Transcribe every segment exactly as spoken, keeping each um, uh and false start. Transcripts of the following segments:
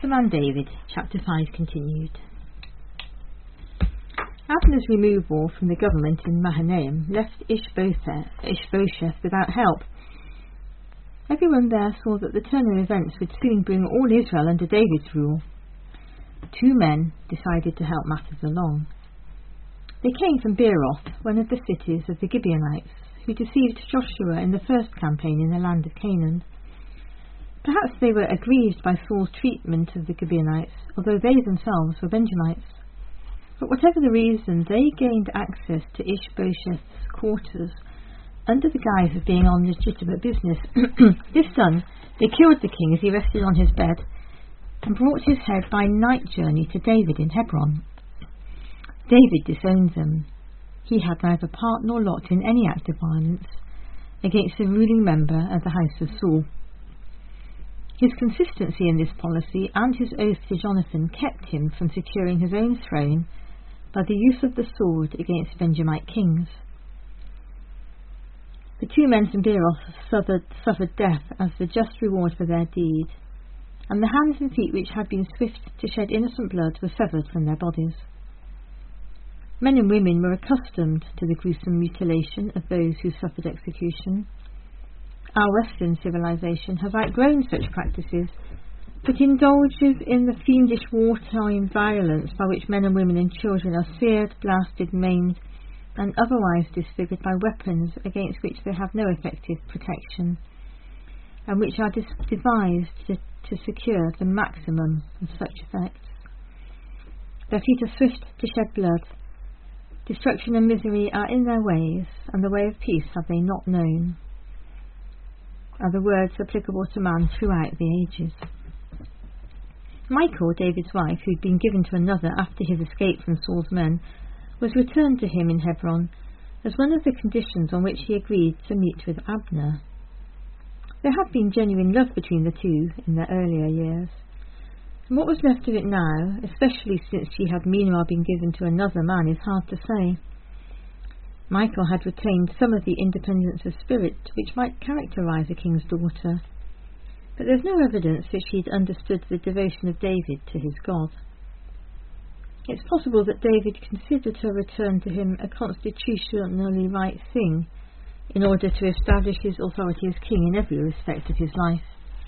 The Man David, chapter five continued. Abner's removal from the government in Mahanaim left Ishbosheth, Ishbosheth without help. Everyone there saw that the turn of events would soon bring all Israel under David's rule. Two men decided to help matters along. They came from Beeroth, one of the cities of the Gibeonites, who deceived Joshua in the first campaign in the land of Canaan. Perhaps they were aggrieved by Saul's treatment of the Gibeonites, although they themselves were Benjamites. But whatever the reason, they gained access to Ishbosheth's quarters under the guise of being on legitimate business. This done, they killed the king as he rested on his bed and brought his head by night journey to David in Hebron. David disowned them. He had neither part nor lot in any act of violence against a ruling member of the house of Saul. His consistency in this policy and his oath to Jonathan kept him from securing his own throne by the use of the sword against Benjamite kings. The two men from Beeroth suffered, suffered death as the just reward for their deed, and the hands and feet which had been swift to shed innocent blood were severed from their bodies. Men and women were accustomed to the gruesome mutilation of those who suffered execution. Our Western civilization has outgrown such practices, but indulges in the fiendish wartime violence by which men and women and children are seared, blasted, maimed, and otherwise disfigured by weapons against which they have no effective protection, and which are dis- devised to, to secure the maximum of such effects. Their feet are swift to shed blood. Destruction and misery are in their ways, and the way of peace have they not known, are the words applicable to man throughout the ages. Michal, David's wife, who had been given to another after his escape from Saul's men, was returned to him in Hebron as one of the conditions on which he agreed to meet with Abner. There had been genuine love between the two in their earlier years, and what was left of it now, especially since she had meanwhile been given to another man, is hard to say. Michal had retained some of the independence of spirit which might characterize a king's daughter, but there is no evidence that she had understood the devotion of David to his God. It is possible that David considered her return to him a constitutionally right thing, in order to establish his authority as king in every respect of his life.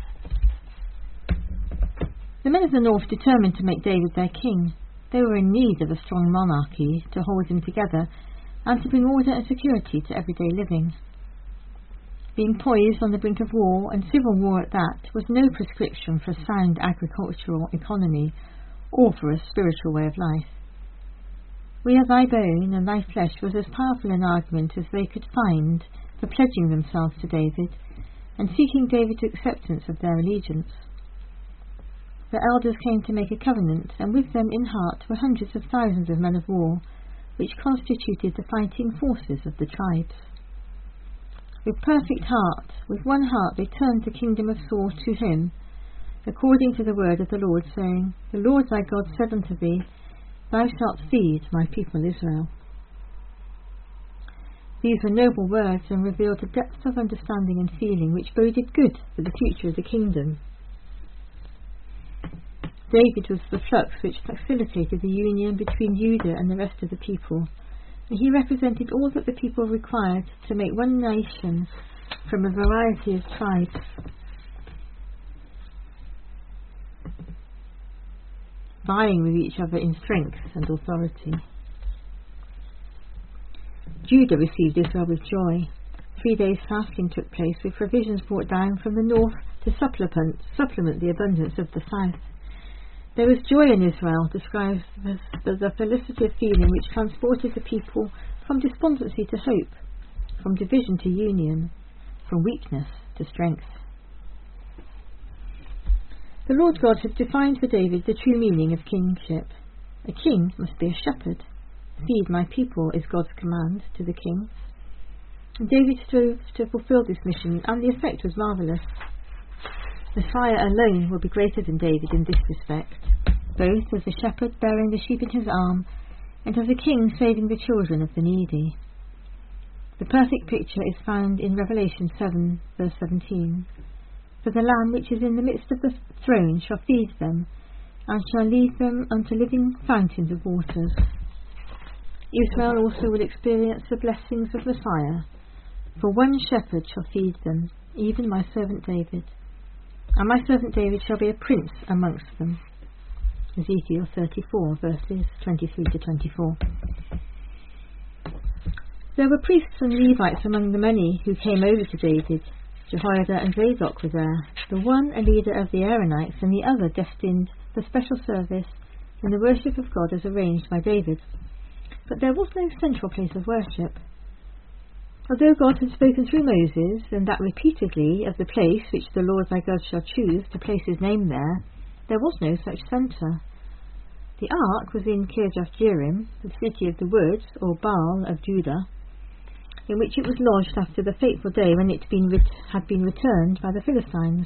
The men of the north determined to make David their king. They were in need of a strong monarchy to hold them together and to bring order and security to everyday living. Being poised on the brink of war, and civil war at that, was no prescription for a sound agricultural economy or for a spiritual way of life. We are thy bone, and thy flesh was as powerful an argument as they could find for pledging themselves to David and seeking David's acceptance of their allegiance. The elders came to make a covenant, and with them in heart were hundreds of thousands of men of war, which constituted the fighting forces of the tribes. With perfect heart, with one heart, they turned the kingdom of Saul to him, according to the word of the Lord, saying, The Lord thy God said unto thee, Thou shalt feed my people Israel. These were noble words, and revealed a depth of understanding and feeling which boded good for the future of the kingdom. David was the flux which facilitated the union between Judah and the rest of the people, and he represented all that the people required to make one nation from a variety of tribes. Vying with each other in strength and authority. Judah received Israel with joy. Three days fasting took place, with provisions brought down from the north to supplement, supplement the abundance of the south. There was joy in Israel, described as the felicity of feeling which transported the people from despondency to hope, from division to union, from weakness to strength. The Lord God had defined for David the true meaning of kingship. A king must be a shepherd. Feed my people is God's command to the king. And David strove to fulfill this mission, and the effect was marvellous. Messiah alone will be greater than David in this respect, both as a shepherd bearing the sheep in his arm, and as a king saving the children of the needy. The perfect picture is found in Revelation seven, verse seventeen. For the Lamb which is in the midst of the throne shall feed them, and shall lead them unto living fountains of waters. Israel also will experience the blessings of Messiah, for one shepherd shall feed them, even my servant David, and my servant David shall be a prince amongst them. Ezekiel thirty-four, verses twenty-three to twenty-four. There were priests and Levites among the many who came over to David. Jehoiada and Zadok were there, the one a leader of the Aaronites and the other destined for special service in the worship of God as arranged by David. But there was no central place of worship. Although God had spoken through Moses, and that repeatedly, of the place which the Lord thy God shall choose to place his name there, there was no such centre. The ark was in Kirjath-jearim, the city of the woods, or Baal of Judah, in which it was lodged after the fateful day when it been ret- had been returned by the Philistines.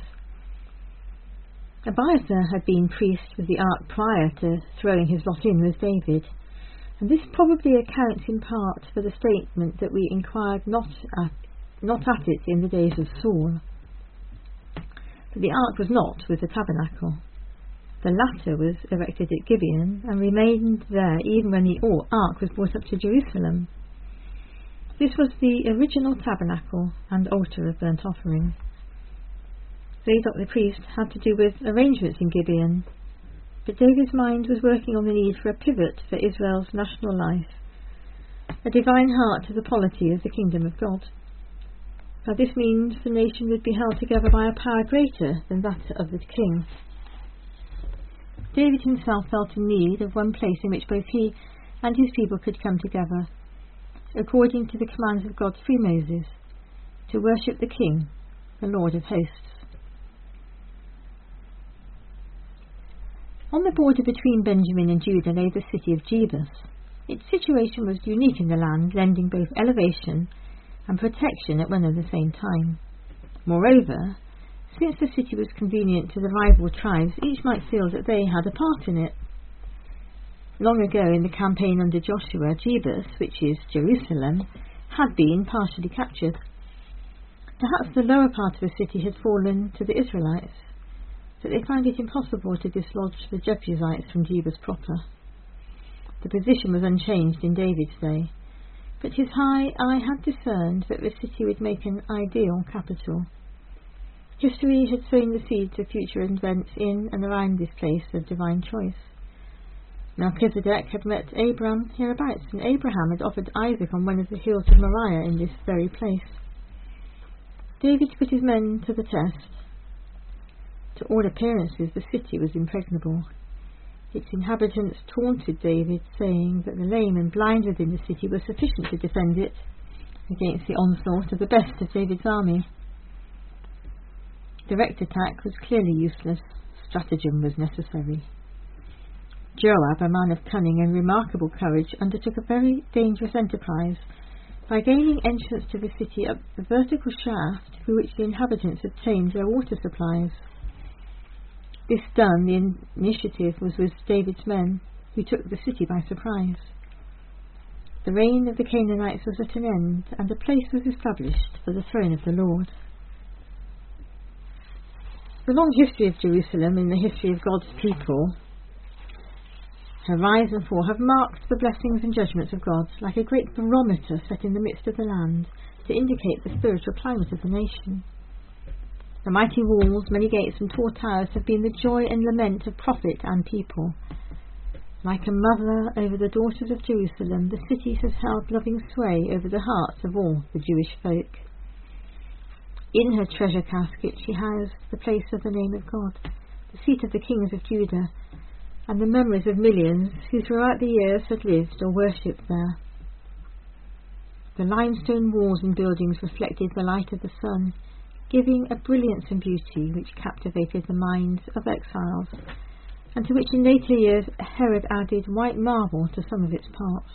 Abiathar had been priest with the ark prior to throwing his lot in with David, and this probably accounts in part for the statement that we inquired not at, not at it in the days of Saul. But the ark was not with the tabernacle. The latter was erected at Gibeon and remained there even when the ark was brought up to Jerusalem. This was the original tabernacle and altar of burnt offering. Zadok the priest had to do with arrangements in Gibeon, but David's mind was working on the need for a pivot for Israel's national life, a divine heart to the polity of the kingdom of God. By this means the nation would be held together by a power greater than that of the king. David himself felt in need of one place in which both he and his people could come together, according to the commands of God through Moses, to worship the King, the Lord of hosts. On the border between Benjamin and Judah lay the city of Jebus. Its situation was unique in the land, lending both elevation and protection at one and the same time. Moreover, since the city was convenient to the rival tribes, each might feel that they had a part in it. Long ago in the campaign under Joshua, Jebus, which is Jerusalem, had been partially captured. Perhaps the lower part of the city had fallen to the Israelites, but they found it impossible to dislodge the Jebusites from Jebus proper. The position was unchanged in David's day, but his high eye had discerned that the city would make an ideal capital. History had sown the seeds of future events in and around this place of divine choice. Melchizedek had met Abraham hereabouts, and Abraham had offered Isaac on one of the hills of Moriah in this very place. David put his men to the test. To all appearances the city was impregnable. Its inhabitants taunted David, saying that the lame and blind within the city were sufficient to defend it against the onslaught of the best of David's army. Direct attack was clearly useless. Stratagem was necessary. Joab, a man of cunning and remarkable courage, undertook a very dangerous enterprise by gaining entrance to the city up the vertical shaft through which the inhabitants obtained their water supplies. This done, the initiative was with David's men, who took the city by surprise. The reign of the Canaanites was at an end, and a place was established for the throne of the Lord. The long history of Jerusalem in the history of God's people, her rise and fall, have marked the blessings and judgments of God like a great barometer set in the midst of the land to indicate the spiritual climate of the nation. The mighty walls, many gates and tall towers have been the joy and lament of prophet and people. Like a mother over the daughters of Jerusalem, the city has held loving sway over the hearts of all the Jewish folk. In her treasure casket she housed the place of the name of God, the seat of the kings of Judah, and the memories of millions who throughout the years had lived or worshipped there. The limestone walls and buildings reflected the light of the sun, giving a brilliance and beauty which captivated the minds of exiles, and to which in later years Herod added white marble to some of its parts.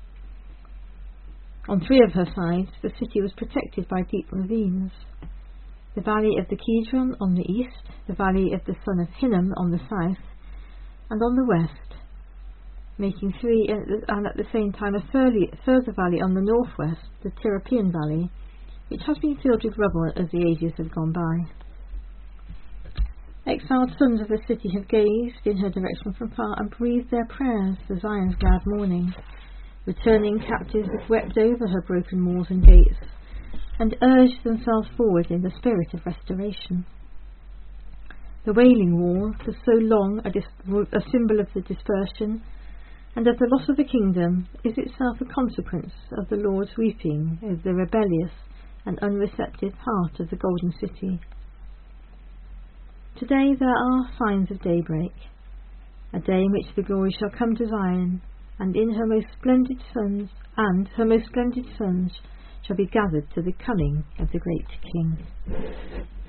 On three of her sides the city was protected by deep ravines. The valley of the Kidron on the east, the valley of the son of Hinnom on the south, and on the west, making three, and at the same time a further valley on the northwest, the Tyropoeon Valley, which has been filled with rubble as the ages have gone by. Exiled sons of the city have gazed in her direction from far and breathed their prayers for Zion's glad morning. Returning captives have wept over her broken walls and gates and urged themselves forward in the spirit of restoration. The Wailing Wall, for so long a, dis- a symbol of the dispersion and of the loss of the kingdom, is itself a consequence of the Lord's weeping over the rebellious and unreceptive heart of the Golden City. Today there are signs of daybreak, a day in which the glory shall come to Zion, and in her most splendid sons, and her most splendid sons shall be gathered to the coming of the great King.